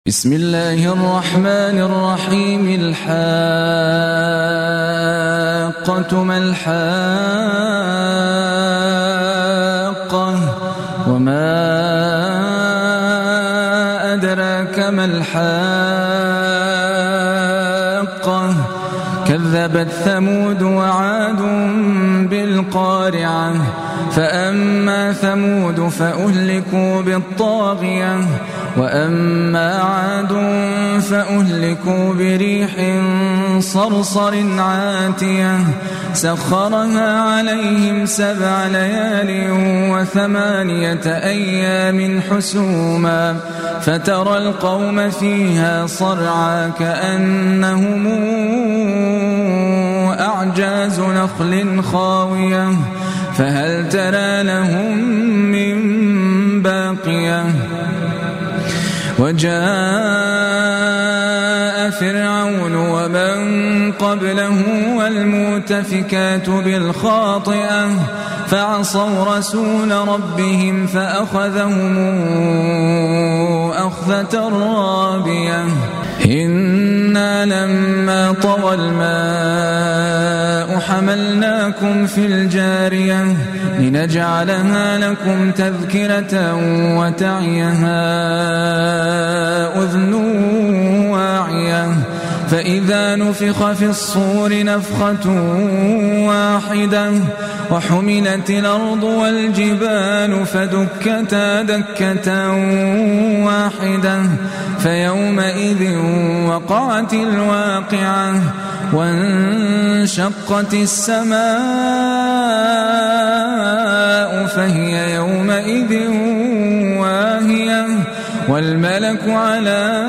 بسم الله الرحمن الرحيم. الحاقة ما الحاقة وما أدراك ما الحاقة كذبت ثمود وعاد بالقارعة فأما ثمود فأهلكوا بالطاغية وأما عاد فأهلكوا بريح صرصر عاتية سخرها عليهم 7 ليال و8 أيام حسوما فترى القوم فيها صرعى كأنهم أعجاز نخل خاوية فهل ترى لهم من باقية. وجاء فرعون ومن قبله والمؤتفكات بالخاطئة فعصوا رسول ربهم فأخذهم أخذة رابية. إنا لما طغى الماء حملناكم في الجارية لنجعلها لكم تذكرة وتعيها أذن واعية فإذا نفخ في الصور نفخة واحدة وحملت الأرض والجبال فدكتا دكة واحدة فيومئذ وقعت الواقعة وانشقت السماء فهي يومئذ واهية والملك على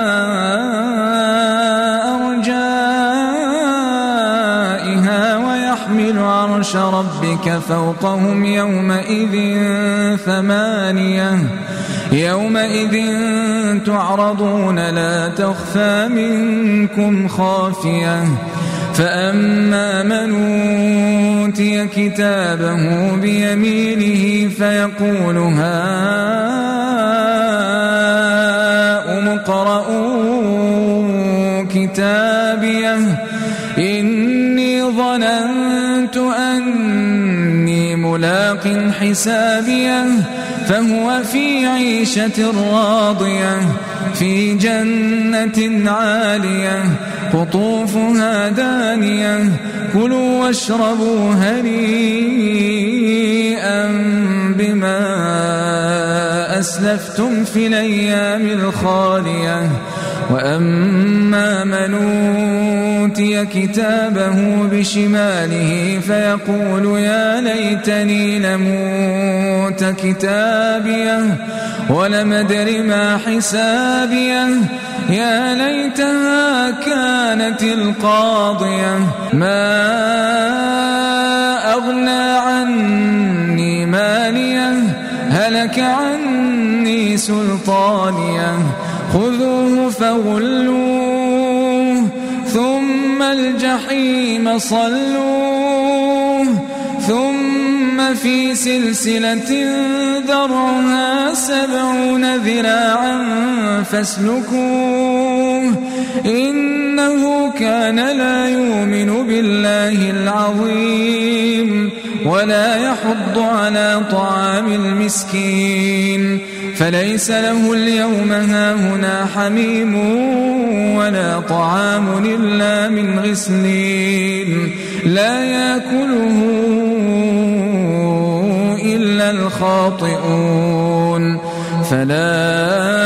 أرجائها ويحمل عرش ربك فوقهم يومئذ 8 يومئذ تعرضون لا تخفى منكم خافية فأما من أوتي كتابه بيمينه فيقول هاؤم اقرءوا كتابيه إني ظننت أني ملاق حسابيه فهو في عيشة راضية في جنة عالية قطوفها دانية كلوا واشربوا هنيئا بما أسلفتم في الأيام الخالية. وأما من أوتي كتابه بشماله فيقول يا ليتني لموت كتابيه ولم أدر ما حسابيه يا ليتها كانت القاضية ما أغنى عني ماليه هلك عني سلطانيه خذوه فغلوه ثم الجحيم صلوه ثم في سلسلة ذرعها 70 ذراعا فاسلكوه إنه كان لا يؤمن بالله العظيم ولا يحض على طعام المسكين فليس له اليوم هاهنا حميم ولا طعام إلا من غسلين لا يأكله إلا الخاطئون. فلا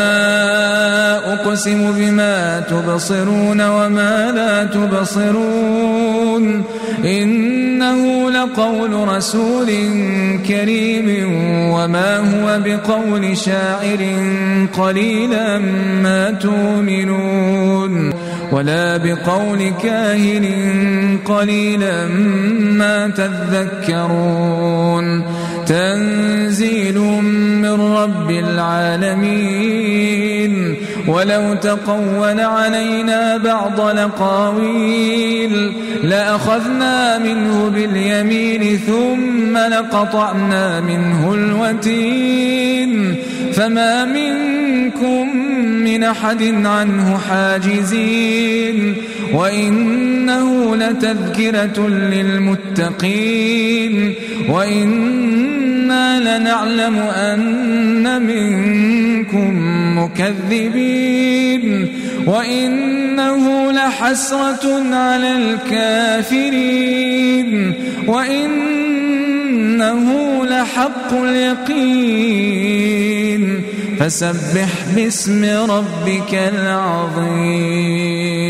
أقسم بما تبصرون وما لا تبصرون إنه لقول رسول كريم وما هو بقول شاعر قليلا ما تؤمنون ولا بقول كاهن قليلا ما تذكرون تنزيل من رب العالمين ولو تقول علينا بعض الأقاويل لأخذنا منه باليمين ثم لقطعنا منه الوتين فما منكم من أحد عنه حاجزين وإنه لتذكرة للمتقين وإنا لنعلم أن منكم مكذبين وإنه لحسرة على الكافرين وإنه لحق اليقين فسبح باسم ربك العظيم.